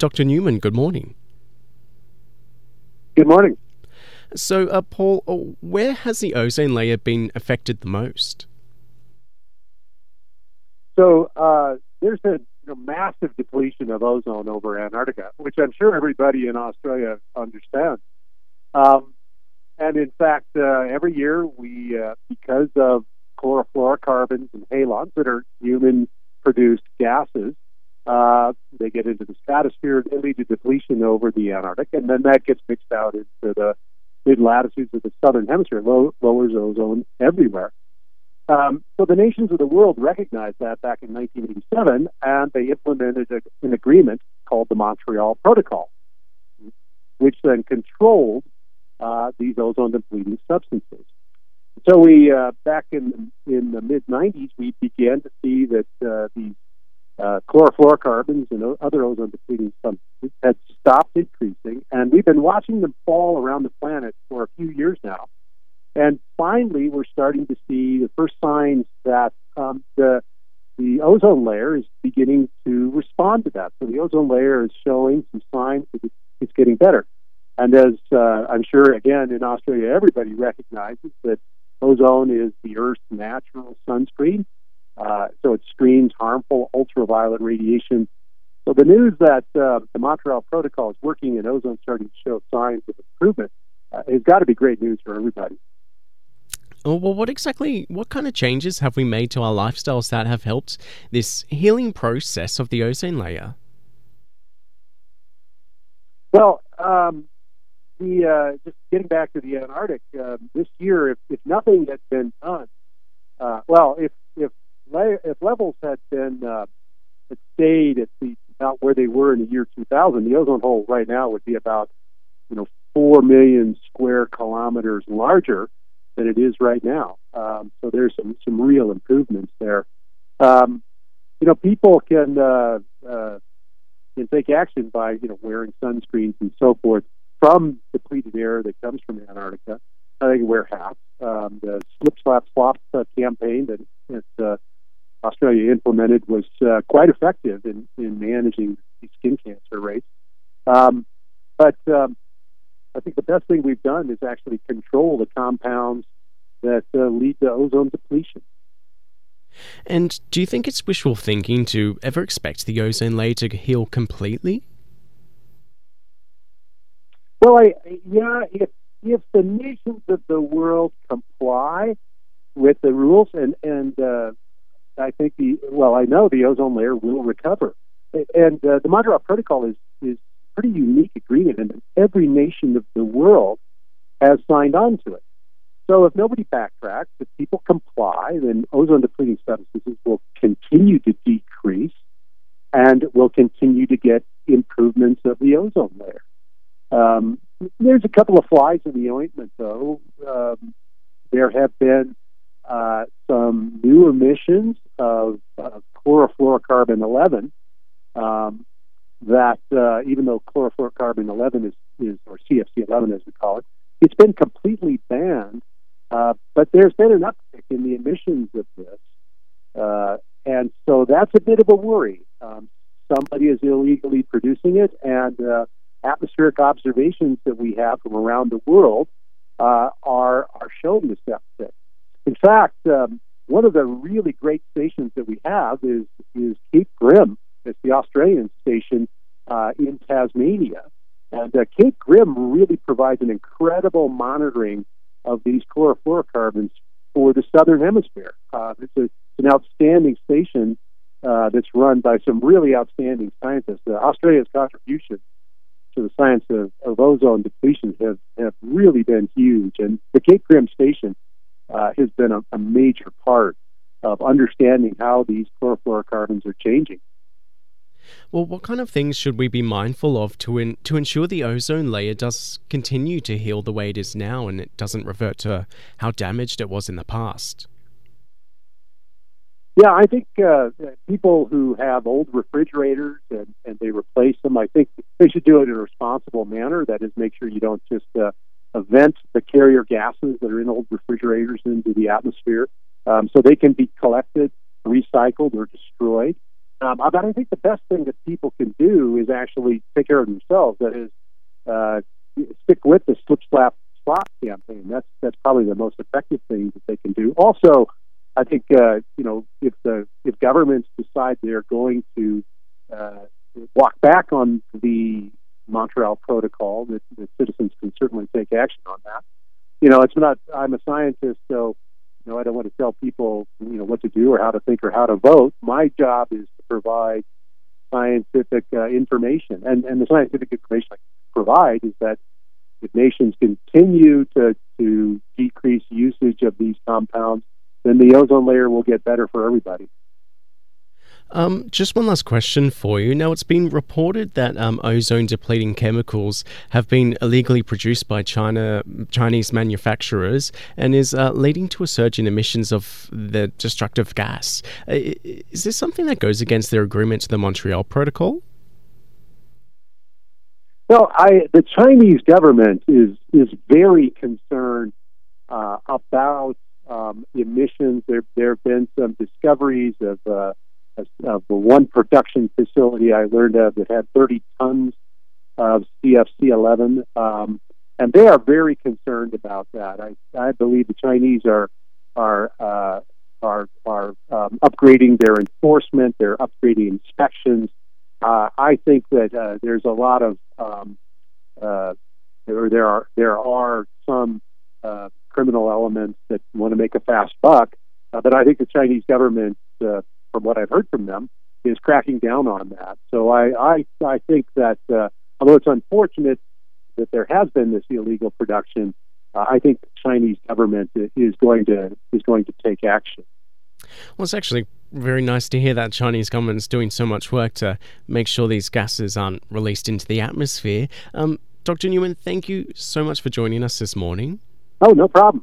Dr. Newman, good morning. Good morning. So, Paul, where has the ozone layer been affected the most? So there's a massive depletion of ozone over Antarctica, which I'm sure everybody in Australia understands. And in fact, every year we, because of chlorofluorocarbons and halons that are human-produced gases, they get into the stratosphere, they lead to depletion over the Antarctic, and then that gets mixed out into the mid-latitudes of the southern hemisphere, lowers ozone everywhere. So the nations of the world recognized that back in 1987, and they implemented an agreement called the Montreal Protocol, which then controlled these ozone-depleting substances. So we, back in the mid-90s, we began to see that these chlorofluorocarbons and other ozone-depleting substances had stopped increasing, and we've been watching them fall around the planet for a few years now. And finally, we're starting to see the first signs that the ozone layer is beginning to respond to that. So the ozone layer is showing some signs that it's getting better. And as I'm sure, again, in Australia, everybody recognizes that ozone is the Earth's natural sunscreen. So it screens harmful ultraviolet radiation. So the news that the Montreal Protocol is working and ozone starting to show signs of improvement has got to be great news for everybody. Well, what kind of changes have we made to our lifestyles that have helped this healing process of the ozone layer? Well, just getting back to the Antarctic, this year, if nothing had been done, if levels had stayed at about where they were in the year 2000, the ozone hole right now would be about 4 million square kilometers larger than it is right now. So there's some real improvements there. People can take action by wearing sunscreens and so forth from depleted air that comes from Antarctica. They can wear hats. The Slip Slap Slop campaign that Australia implemented was quite effective in managing the skin cancer rates. But I think the best thing we've done is actually control the compounds that lead to ozone depletion. And do you think it's wishful thinking to ever expect the ozone layer to heal completely? Well, if the nations of the world comply with the rules, and I think I know the ozone layer will recover. And the Montreal Protocol is a pretty unique agreement, and every nation of the world has signed on to it. So if nobody backtracks, if people comply, then ozone-depleting substances will continue to decrease, and we'll continue to get improvements of the ozone layer. There's a couple of flies in the ointment, though. There have been some new emissions of chlorofluorocarbon 11 that even though chlorofluorocarbon 11 is or CFC 11 as we call it, it's been completely banned. But there's been an uptick in the emissions of this, and so that's a bit of a worry. Somebody is illegally producing it, and atmospheric observations that we have from around the world are showing this uptick. In fact, one of the really great stations that we have is Cape Grim. It's the Australian station in Tasmania. And Cape Grim really provides an incredible monitoring of these chlorofluorocarbons for the southern hemisphere. It's an outstanding station that's run by some really outstanding scientists. Australia's contribution to the science of ozone depletion have really been huge. And the Cape Grim station has been a major part of understanding how these chlorofluorocarbons are changing. Well, what kind of things should we be mindful of to ensure the ozone layer does continue to heal the way it is now and it doesn't revert to how damaged it was in the past? Yeah, I think people who have old refrigerators and they replace them, I think they should do it in a responsible manner. That is, make sure you don't just vent the carrier gases that are in old refrigerators into the atmosphere, so they can be collected, recycled, or destroyed. But I think the best thing that people can do is actually take care of themselves. That is, stick with the slip, slap, slop campaign. That's probably the most effective thing that they can do. Also, I think if governments decide they're going to walk back on the Montreal Protocol, that citizens can certainly take action on that. It's not. I'm a scientist, so I don't want to tell people what to do or how to think or how to vote. My job is to provide scientific information, and the scientific information I provide is that if nations continue to decrease usage of these compounds, then the ozone layer will get better for everybody. Just one last question for you. Now, it's been reported that ozone-depleting chemicals have been illegally produced by Chinese manufacturers and is leading to a surge in emissions of the destructive gas. Is this something that goes against their agreement to the Montreal Protocol? Well, the Chinese government is very concerned about emissions. There have been some discoveries of the one production facility I learned of that had 30 tons of CFC-11, and they are very concerned about that. I believe the Chinese are upgrading their enforcement, they're upgrading inspections. I think that there's a lot of there are some criminal elements that want to make a fast buck, but I think the Chinese government, from what I've heard from them, is cracking down on that. So I think that although it's unfortunate that there has been this illegal production, I think the Chinese government is going to take action. Well, it's actually very nice to hear that Chinese government's doing so much work to make sure these gases aren't released into the atmosphere. Dr. Newman, thank you so much for joining us this morning. Oh, no problem.